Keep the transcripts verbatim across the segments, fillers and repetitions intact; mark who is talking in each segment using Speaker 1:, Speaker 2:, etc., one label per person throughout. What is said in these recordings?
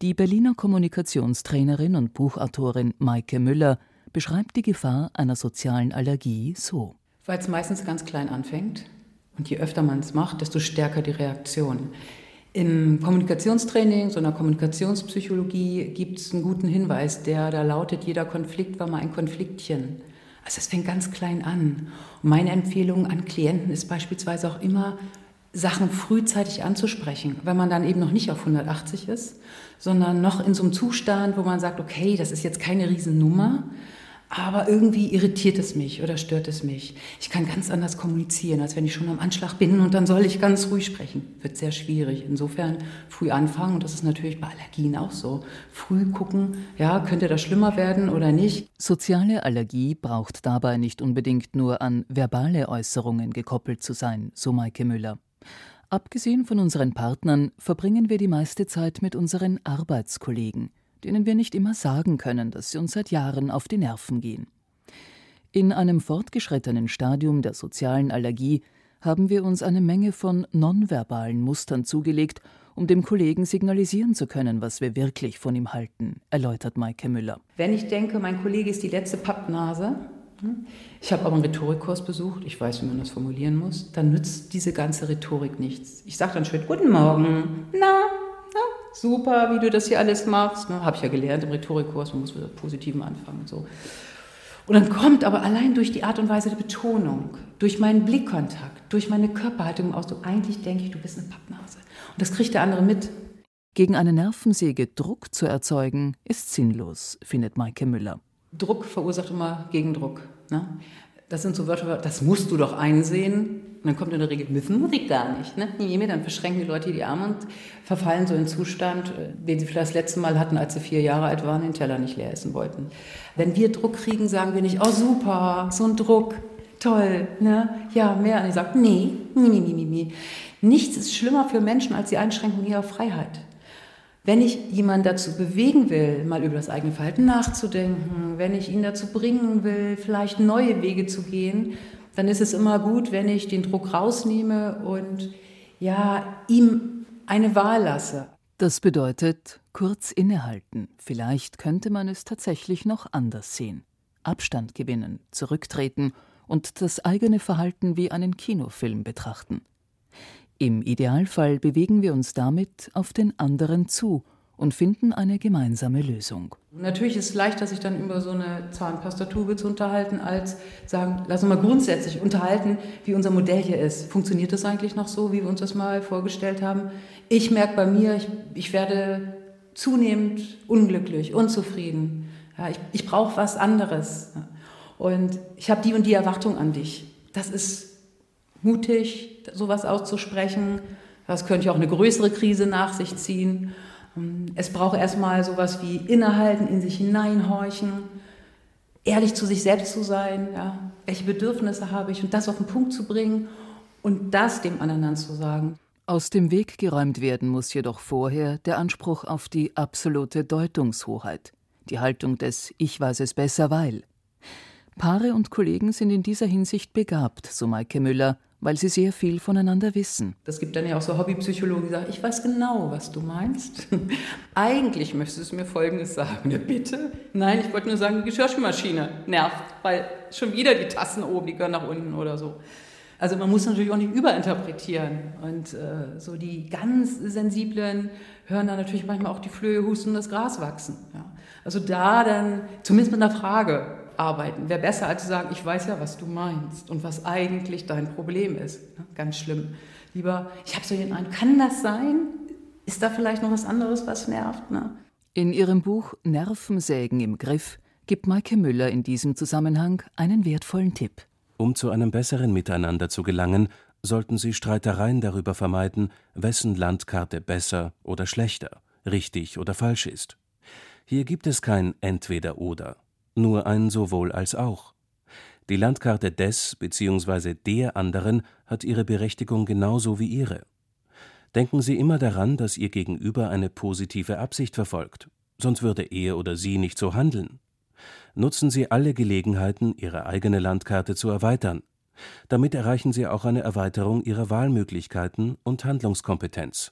Speaker 1: Die Berliner Kommunikationstrainerin und Buchautorin Maike Müller beschreibt die Gefahr einer sozialen Allergie so.
Speaker 2: Weil es meistens ganz klein anfängt und je öfter man es macht, desto stärker die Reaktion. Im Kommunikationstraining, so einer Kommunikationspsychologie, gibt es einen guten Hinweis, der da lautet, jeder Konflikt war mal ein Konfliktchen. Also es fängt ganz klein an. Und meine Empfehlung an Klienten ist beispielsweise auch immer, Sachen frühzeitig anzusprechen, wenn man dann eben noch nicht auf hundertachtzig ist, sondern noch in so einem Zustand, wo man sagt, okay, das ist jetzt keine Riesennummer, aber irgendwie irritiert es mich oder stört es mich. Ich kann ganz anders kommunizieren, als wenn ich schon am Anschlag bin und dann soll ich ganz ruhig sprechen. Wird sehr schwierig. Insofern früh anfangen, und das ist natürlich bei Allergien auch so. Früh gucken, ja, könnte das schlimmer werden oder nicht.
Speaker 1: Soziale Allergie braucht dabei nicht unbedingt nur an verbale Äußerungen gekoppelt zu sein, so Maike Müller. Abgesehen von unseren Partnern verbringen wir die meiste Zeit mit unseren Arbeitskollegen, denen wir nicht immer sagen können, dass sie uns seit Jahren auf die Nerven gehen. In einem fortgeschrittenen Stadium der sozialen Allergie haben wir uns eine Menge von nonverbalen Mustern zugelegt, um dem Kollegen signalisieren zu können, was wir wirklich von ihm halten, erläutert Maike Müller.
Speaker 2: Wenn ich denke, mein Kollege ist die letzte Pappnase, ich habe aber einen Rhetorikkurs besucht, ich weiß, wie man das formulieren muss, dann nützt diese ganze Rhetorik nichts. Ich sage dann schön, guten Morgen, na, na, super, wie du das hier alles machst. Ne, habe ich ja gelernt im Rhetorikkurs, man muss mit dem Positiven anfangen und so. Und dann kommt aber allein durch die Art und Weise der Betonung, durch meinen Blickkontakt, durch meine Körperhaltung im Ausdruck, eigentlich denke ich, du bist eine Pappnase. Und das kriegt der andere mit.
Speaker 1: Gegen eine Nervensäge Druck zu erzeugen, ist sinnlos, findet Maike Müller.
Speaker 2: Druck verursacht immer Gegendruck. Ne? Das sind so Wörter, das musst du doch einsehen. Und dann kommt in der Regel, müssen muss ich gar nicht. Ne? Dann verschränken die Leute die Arme und verfallen so in einen Zustand, den sie vielleicht das letzte Mal hatten, als sie vier Jahre alt waren, den Teller nicht leer essen wollten. Wenn wir Druck kriegen, sagen wir nicht, oh super, so ein Druck, toll, ne? Ja, mehr. Und ich sage, nee, nee, nee, nee, nee. Nichts ist schlimmer für Menschen als die Einschränkung ihrer Freiheit. Wenn ich jemanden dazu bewegen will, mal über das eigene Verhalten nachzudenken, wenn ich ihn dazu bringen will, vielleicht neue Wege zu gehen, dann ist es immer gut, wenn ich den Druck rausnehme und ja, ihm eine Wahl lasse.
Speaker 1: Das bedeutet, kurz innehalten. Vielleicht könnte man es tatsächlich noch anders sehen. Abstand gewinnen, zurücktreten und das eigene Verhalten wie einen Kinofilm betrachten. Im Idealfall bewegen wir uns damit auf den anderen zu und finden eine gemeinsame Lösung.
Speaker 2: Natürlich ist es leichter, sich dann über so eine Zahnpastatube zu unterhalten, als sagen, lass uns mal grundsätzlich unterhalten, wie unser Modell hier ist. Funktioniert das eigentlich noch so, wie wir uns das mal vorgestellt haben? Ich merke bei mir, ich, ich werde zunehmend unglücklich, unzufrieden. Ja, ich, ich brauche was anderes. Und ich habe die und die Erwartung an dich. Das ist mutig, sowas auszusprechen. Das könnte ja auch eine größere Krise nach sich ziehen. Es braucht erstmal sowas wie innehalten, in sich hineinhorchen, ehrlich zu sich selbst zu sein. Ja. Welche Bedürfnisse habe ich? Und das auf den Punkt zu bringen und das dem anderen zu sagen.
Speaker 1: Aus dem Weg geräumt werden muss jedoch vorher der Anspruch auf die absolute Deutungshoheit, die Haltung des Ich weiß es besser, weil. Paare und Kollegen sind in dieser Hinsicht begabt, so Maike Müller, weil sie sehr viel voneinander wissen.
Speaker 2: Das gibt dann ja auch so Hobbypsychologen, die sagen, ich weiß genau, was du meinst. Eigentlich möchtest du mir Folgendes sagen. Ja, bitte? Nein, ich wollte nur sagen, die Geschirrspülmaschine nervt, weil schon wieder die Tassen oben, die gehören nach unten oder so. Also man muss natürlich auch nicht überinterpretieren. Und äh, so die ganz Sensiblen hören dann natürlich manchmal auch die Flöhe husten und das Gras wachsen. Ja. Also da dann zumindest mit einer Frage arbeiten. Wäre besser, als zu sagen, ich weiß ja, was du meinst und was eigentlich dein Problem ist. Ganz schlimm. Lieber, ich habe so den Eindruck, kann das sein? Ist da vielleicht noch was anderes, was nervt? Ne?
Speaker 1: In ihrem Buch Nervensägen im Griff gibt Maike Müller in diesem Zusammenhang einen wertvollen Tipp.
Speaker 3: Um zu einem besseren Miteinander zu gelangen, sollten Sie Streitereien darüber vermeiden, wessen Landkarte besser oder schlechter, richtig oder falsch ist. Hier gibt es kein Entweder-Oder. Nur ein sowohl als auch. Die Landkarte des bzw. der anderen hat ihre Berechtigung genauso wie Ihre. Denken Sie immer daran, dass Ihr Gegenüber eine positive Absicht verfolgt, sonst würde er oder sie nicht so handeln. Nutzen Sie alle Gelegenheiten, Ihre eigene Landkarte zu erweitern. Damit erreichen Sie auch eine Erweiterung Ihrer Wahlmöglichkeiten und Handlungskompetenz.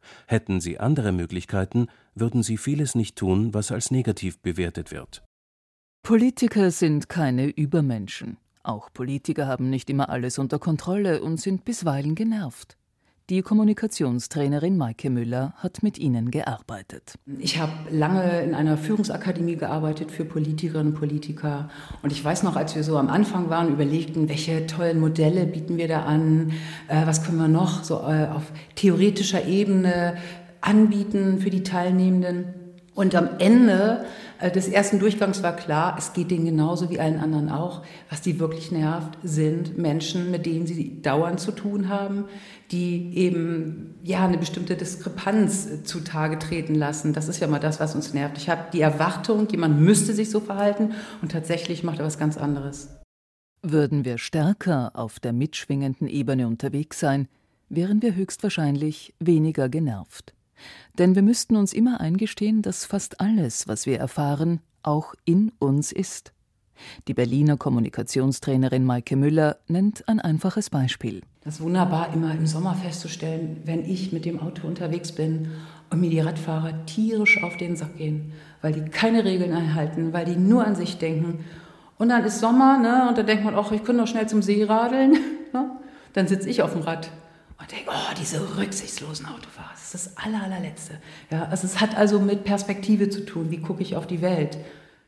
Speaker 3: Hätten sie andere Möglichkeiten, würden sie vieles nicht tun, was als negativ bewertet wird.
Speaker 1: Politiker sind keine Übermenschen. Auch Politiker haben nicht immer alles unter Kontrolle und sind bisweilen genervt. Die Kommunikationstrainerin Maike Müller hat mit ihnen gearbeitet.
Speaker 2: Ich habe lange in einer Führungsakademie gearbeitet für Politikerinnen und Politiker. Und ich weiß noch, als wir so am Anfang waren, überlegten, welche tollen Modelle bieten wir da an, äh, was können wir noch so äh, auf theoretischer Ebene anbieten für die Teilnehmenden. Und am Ende äh, des ersten Durchgangs war klar, es geht denen genauso wie allen anderen auch. Was die wirklich nervt, sind Menschen, mit denen sie dauernd zu tun haben, die eben ja eine bestimmte Diskrepanz zutage treten lassen. Das ist ja mal das, was uns nervt. Ich habe die Erwartung, jemand müsste sich so verhalten und tatsächlich macht er was ganz anderes.
Speaker 1: Würden wir stärker auf der mitschwingenden Ebene unterwegs sein, wären wir höchstwahrscheinlich weniger genervt. Denn wir müssten uns immer eingestehen, dass fast alles, was wir erfahren, auch in uns ist. Die Berliner Kommunikationstrainerin Maike Müller nennt ein einfaches Beispiel.
Speaker 2: Das ist wunderbar, immer im Sommer festzustellen, wenn ich mit dem Auto unterwegs bin und mir die Radfahrer tierisch auf den Sack gehen, weil die keine Regeln einhalten, weil die nur an sich denken. Und dann ist Sommer, ne, und dann denkt man, ach, ich könnte doch schnell zum See radeln. Ne? Dann sitze ich auf dem Rad und denke, oh, diese rücksichtslosen Autofahrer, das ist das aller, allerletzte. Ja, also es hat also mit Perspektive zu tun, wie gucke ich auf die Welt.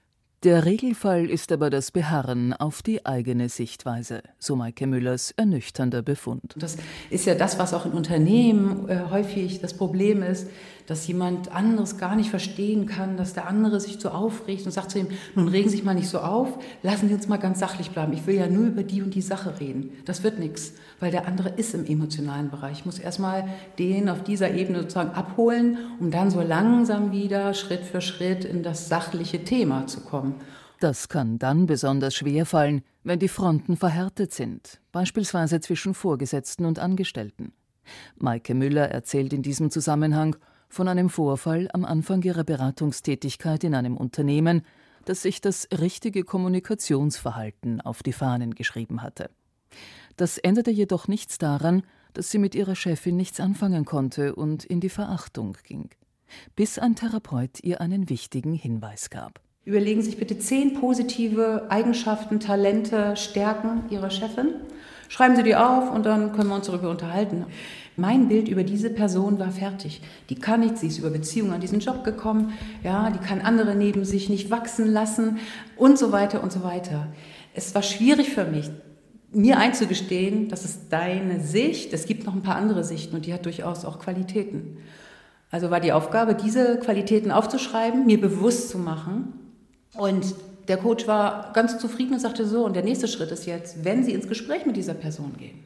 Speaker 1: Der Regelfall ist aber das Beharren auf die eigene Sichtweise, so Maike Müllers ernüchternder Befund.
Speaker 2: Das ist ja das, was auch in Unternehmen äh, häufig das Problem ist, dass jemand anderes gar nicht verstehen kann, dass der andere sich so aufregt und sagt zu ihm, nun regen Sie sich mal nicht so auf, lassen Sie uns mal ganz sachlich bleiben. Ich will ja nur über die und die Sache reden. Das wird nichts, weil der andere ist im emotionalen Bereich. Ich muss erstmal den auf dieser Ebene sozusagen abholen, um dann so langsam wieder Schritt für Schritt in das sachliche Thema zu kommen.
Speaker 1: Das kann dann besonders schwer fallen, wenn die Fronten verhärtet sind, beispielsweise zwischen Vorgesetzten und Angestellten. Maike Müller erzählt in diesem Zusammenhang von einem Vorfall am Anfang ihrer Beratungstätigkeit in einem Unternehmen, das sich das richtige Kommunikationsverhalten auf die Fahnen geschrieben hatte. Das änderte jedoch nichts daran, dass sie mit ihrer Chefin nichts anfangen konnte und in die Verachtung ging, bis ein Therapeut ihr einen wichtigen Hinweis gab.
Speaker 2: Überlegen Sie sich bitte zehn positive Eigenschaften, Talente, Stärken Ihrer Chefin. Schreiben Sie die auf und dann können wir uns darüber unterhalten. Mein Bild über diese Person war fertig. Die kann nichts, sie ist über Beziehungen an diesen Job gekommen, ja, die kann andere neben sich nicht wachsen lassen und so weiter und so weiter. Es war schwierig für mich, mir einzugestehen, das ist deine Sicht, es gibt noch ein paar andere Sichten und die hat durchaus auch Qualitäten. Also war die Aufgabe, diese Qualitäten aufzuschreiben, mir bewusst zu machen. Und der Coach war ganz zufrieden und sagte so, und der nächste Schritt ist jetzt, wenn Sie ins Gespräch mit dieser Person gehen,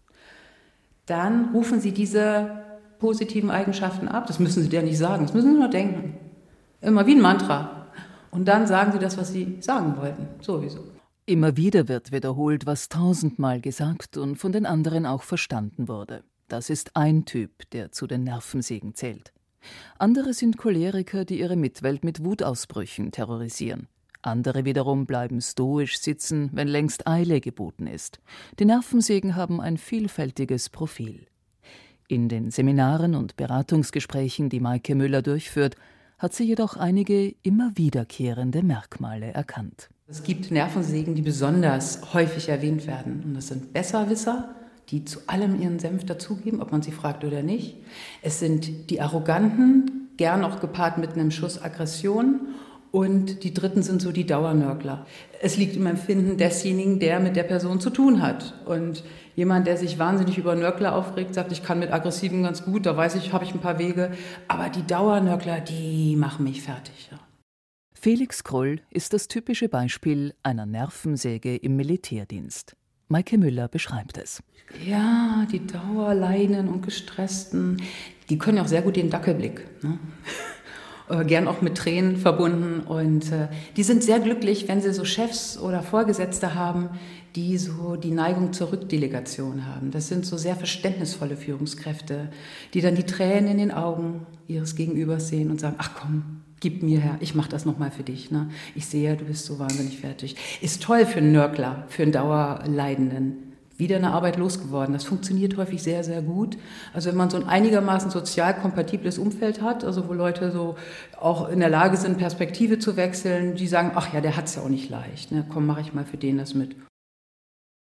Speaker 2: dann rufen Sie diese positiven Eigenschaften ab. Das müssen Sie der nicht sagen, das müssen Sie nur denken. Immer wie ein Mantra. Und dann sagen Sie das, was Sie sagen wollten, sowieso.
Speaker 1: Immer wieder wird wiederholt, was tausendmal gesagt und von den anderen auch verstanden wurde. Das ist ein Typ, der zu den Nervensägen zählt. Andere sind Choleriker, die ihre Mitwelt mit Wutausbrüchen terrorisieren. Andere wiederum bleiben stoisch sitzen, wenn längst Eile geboten ist. Die Nervensägen haben ein vielfältiges Profil. In den Seminaren und Beratungsgesprächen, die Maike Müller durchführt, hat sie jedoch einige immer wiederkehrende Merkmale erkannt.
Speaker 2: Es gibt Nervensägen, die besonders häufig erwähnt werden. Und das sind Besserwisser, die zu allem ihren Senf dazugeben, ob man sie fragt oder nicht. Es sind die Arroganten, gern auch gepaart mit einem Schuss Aggression. Und die Dritten sind so die Dauernörgler. Es liegt im Empfinden desjenigen, der mit der Person zu tun hat. Und jemand, der sich wahnsinnig über Nörgler aufregt, sagt, ich kann mit Aggressiven ganz gut, da weiß ich, habe ich ein paar Wege. Aber die Dauernörgler, die machen mich fertig. Ja.
Speaker 1: Felix Krull ist das typische Beispiel einer Nervensäge im Militärdienst. Maike Müller beschreibt es.
Speaker 2: Ja, die Dauerleiden und Gestressten, die können auch sehr gut den Dackelblick, ne? Gern auch mit Tränen verbunden. Und äh, die sind sehr glücklich, wenn sie so Chefs oder Vorgesetzte haben, die so die Neigung zur Rückdelegation haben. Das sind so sehr verständnisvolle Führungskräfte, die dann die Tränen in den Augen ihres Gegenübers sehen und sagen, ach komm, gib mir her, ich mache das nochmal für dich. Ne? Ich sehe ja, du bist so wahnsinnig fertig. Ist toll für einen Nörgler, für einen Dauerleidenden. wieder eine Arbeit losgeworden. Das funktioniert häufig sehr, sehr gut. Also wenn man so ein einigermaßen sozial kompatibles Umfeld hat, also wo Leute so auch in der Lage sind, Perspektive zu wechseln, die sagen, ach ja, der hat es ja auch nicht leicht. Ne? Komm, mache ich mal für den das mit.